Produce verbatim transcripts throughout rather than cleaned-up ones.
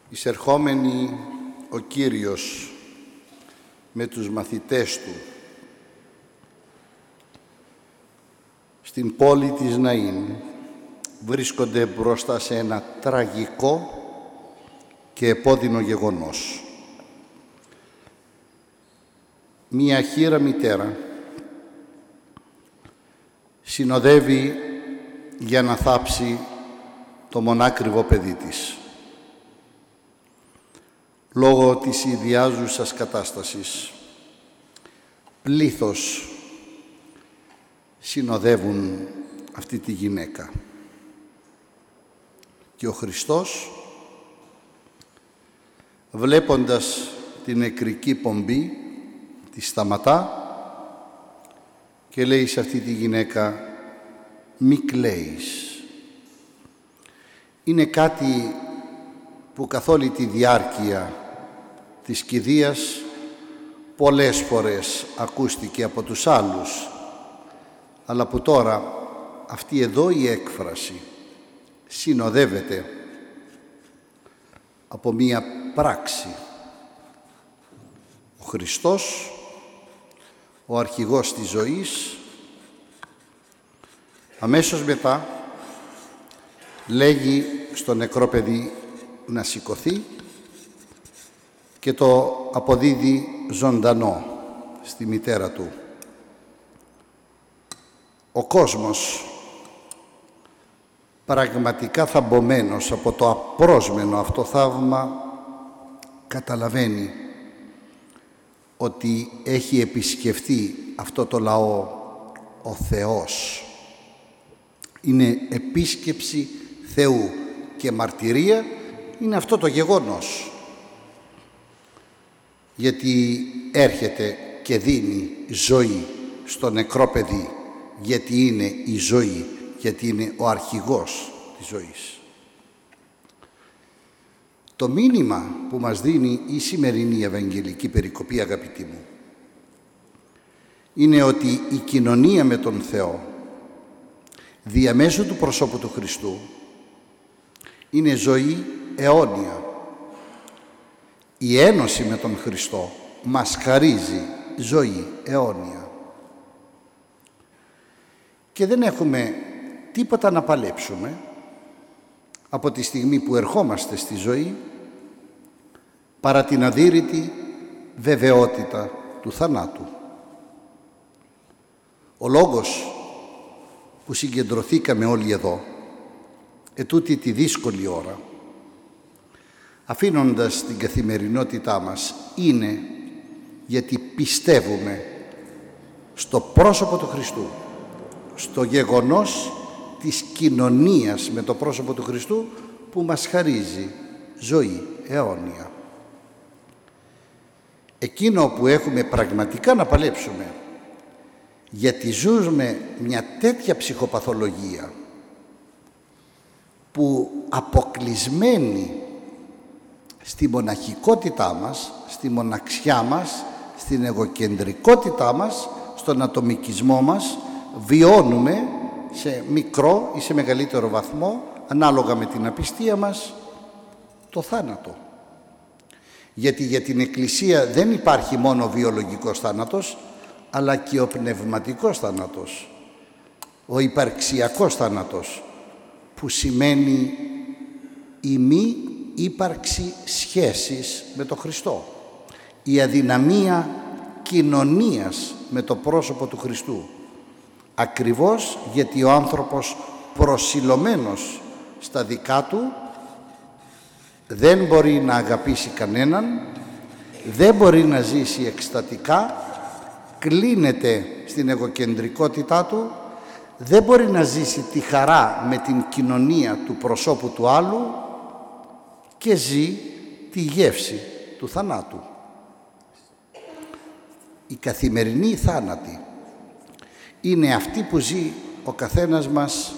Εισερχόμενοι ο Κύριος με τους μαθητές Του στην πόλη της Ναΐν, βρίσκονται μπροστά σε ένα τραγικό και επώδυνο γεγονός. Μία χήρα μητέρα συνοδεύει για να θάψει το μονάκριβο παιδί της. Λόγω της ιδιάζουσας κατάστασης, πλήθος συνοδεύουν αυτή τη γυναίκα. Και ο Χριστός, βλέποντας την νεκρική πομπή, τη σταματά και λέει σε αυτή τη γυναίκα «Μη κλαίεις». Είναι κάτι που καθ' όλη τη διάρκεια της κηδείας πολλές φορές ακούστηκε από τους άλλους, αλλά που τώρα αυτή εδώ η έκφραση συνοδεύεται από μία πράξη. Ο Χριστός, ο αρχηγός της ζωής, αμέσως μετά λέγει στο νεκρό παιδί να σηκωθεί και το αποδίδει ζωντανό στη μητέρα του. Ο κόσμος, πραγματικά θαμβωμένος από το απρόσμενο αυτό θαύμα, καταλαβαίνει ότι έχει επισκεφτεί αυτό το λαό ο Θεός. Είναι επίσκεψη Θεού και μαρτυρία είναι αυτό το γεγονός. Γιατί έρχεται και δίνει ζωή στο νεκρό παιδί, γιατί είναι η ζωή, γιατί είναι ο αρχηγός της ζωής. Το μήνυμα που μας δίνει η σημερινή Ευαγγελική περικοπή, αγαπητοί μου, είναι ότι η κοινωνία με τον Θεό διαμέσου του προσώπου του Χριστού είναι ζωή αιώνια. Η ένωση με τον Χριστό μας χαρίζει ζωή αιώνια. Και δεν έχουμε τίποτα να παλέψουμε από τη στιγμή που ερχόμαστε στη ζωή παρά την αδύρυτη βεβαιότητα του θανάτου. Ο λόγος που συγκεντρωθήκαμε όλοι εδώ ετούτη τη δύσκολη ώρα, αφήνοντας την καθημερινότητά μας, είναι γιατί πιστεύουμε στο πρόσωπο του Χριστού, στο γεγονός της κοινωνίας με το πρόσωπο του Χριστού που μας χαρίζει ζωή αιώνια. Εκείνο που έχουμε πραγματικά να παλέψουμε, γιατί ζούμε μια τέτοια ψυχοπαθολογία που αποκλεισμένη στη μοναχικότητά μας, στη μοναξιά μας, στην εγωκεντρικότητά μας, στον ατομικισμό μας, βιώνουμε σε μικρό ή σε μεγαλύτερο βαθμό, ανάλογα με την απιστία μας, το θάνατο. Γιατί για την Εκκλησία δεν υπάρχει μόνο ο βιολογικός θάνατος, αλλά και ο πνευματικός θάνατος, ο υπαρξιακός θάνατος, που σημαίνει η μη ύπαρξη σχέσης με τον Χριστό, η αδυναμία κοινωνίας με το πρόσωπο του Χριστού, ακριβώς γιατί ο άνθρωπος προσιλωμένος στα δικά του δεν μπορεί να αγαπήσει κανέναν, δεν μπορεί να ζήσει εκστατικά, κλείνεται στην εγωκεντρικότητά του, δεν μπορεί να ζήσει τη χαρά με την κοινωνία του προσώπου του άλλου και ζει τη γεύση του θανάτου. Η καθημερινή θάνατη είναι αυτή που ζει ο καθένας μας,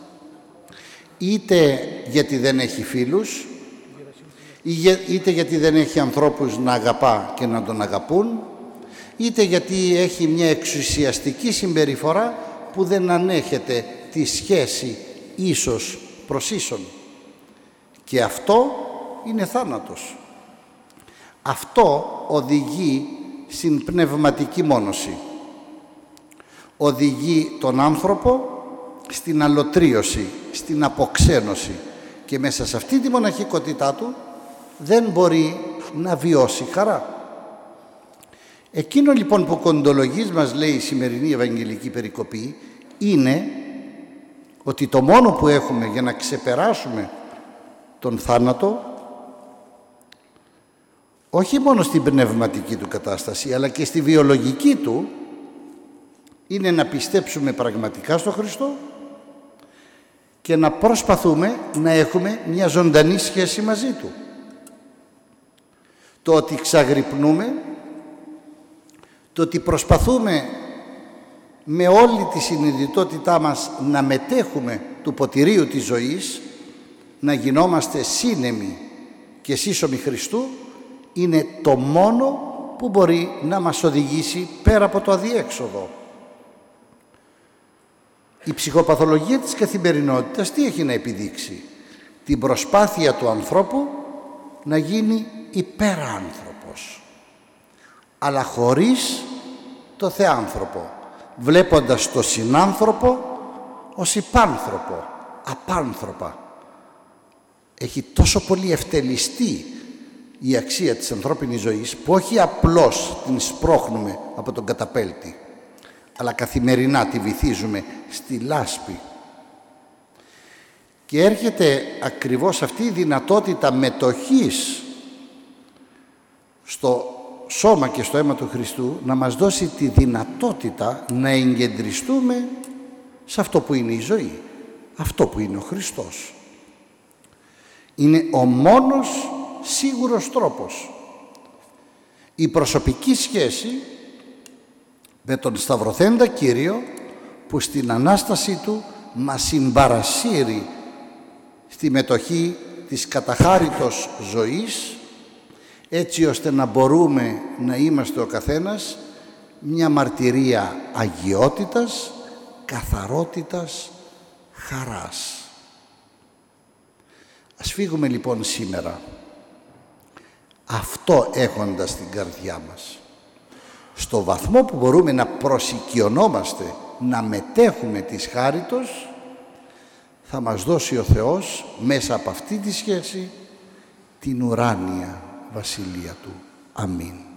είτε γιατί δεν έχει φίλους, είτε γιατί δεν έχει ανθρώπους να αγαπά και να τον αγαπούν, είτε γιατί έχει μια εξουσιαστική συμπεριφορά που δεν ανέχεται τη σχέση ίσως προς ίσον. Και αυτό είναι θάνατος. Αυτό οδηγεί στην πνευματική μόνωση. Οδηγεί τον άνθρωπο στην αλωτρίωση, στην αποξένωση και μέσα σε αυτή τη μοναχικότητά του δεν μπορεί να βιώσει χαρά. Εκείνο λοιπόν που κοντολογής μας λέει η σημερινή Ευαγγελική περικοπή είναι ότι το μόνο που έχουμε για να ξεπεράσουμε τον θάνατο, όχι μόνο στην πνευματική του κατάσταση αλλά και στη βιολογική του, είναι να πιστέψουμε πραγματικά στο Χριστό και να προσπαθούμε να έχουμε μια ζωντανή σχέση μαζί Του. Το ότι ξαγρυπνούμε, το ότι προσπαθούμε με όλη τη συνειδητότητά μας να μετέχουμε του ποτηρίου της ζωής, να γινόμαστε σύνεμοι και σύσσωμοι Χριστού, είναι το μόνο που μπορεί να μας οδηγήσει πέρα από το αδιέξοδο. Η ψυχοπαθολογία της καθημερινότητας τι έχει να επιδείξει? Την προσπάθεια του ανθρώπου να γίνει υπεράνθρωπος, αλλά χωρίς το θεάνθρωπο, βλέποντας το συνάνθρωπο ως υπάνθρωπο, απάνθρωπα. Έχει τόσο πολύ ευτελιστεί η αξία της ανθρώπινης ζωής που όχι απλώς την σπρώχνουμε από τον καταπέλτη, αλλά καθημερινά τη βυθίζουμε στη λάσπη. Και έρχεται ακριβώς αυτή η δυνατότητα μετοχής στο σώμα και στο αίμα του Χριστού να μας δώσει τη δυνατότητα να εγκεντριστούμε σε αυτό που είναι η ζωή, αυτό που είναι ο Χριστός. Είναι ο μόνος σίγουρος τρόπος. Η προσωπική σχέση με τον σταυρωθέντα Κύριο που στην Ανάστασή Του μας συμπαρασύρει στη μετοχή της καταχάριτος ζωής, έτσι ώστε να μπορούμε να είμαστε ο καθένας μια μαρτυρία αγιότητας, καθαρότητας, χαράς. Ας φύγουμε λοιπόν σήμερα αυτό έχοντας στην καρδιά μας. Στο βαθμό που μπορούμε να προσοικειωνόμαστε, να μετέχουμε της χάριτος, θα μας δώσει ο Θεός μέσα από αυτή τη σχέση την ουράνια βασιλεία Του. Αμήν.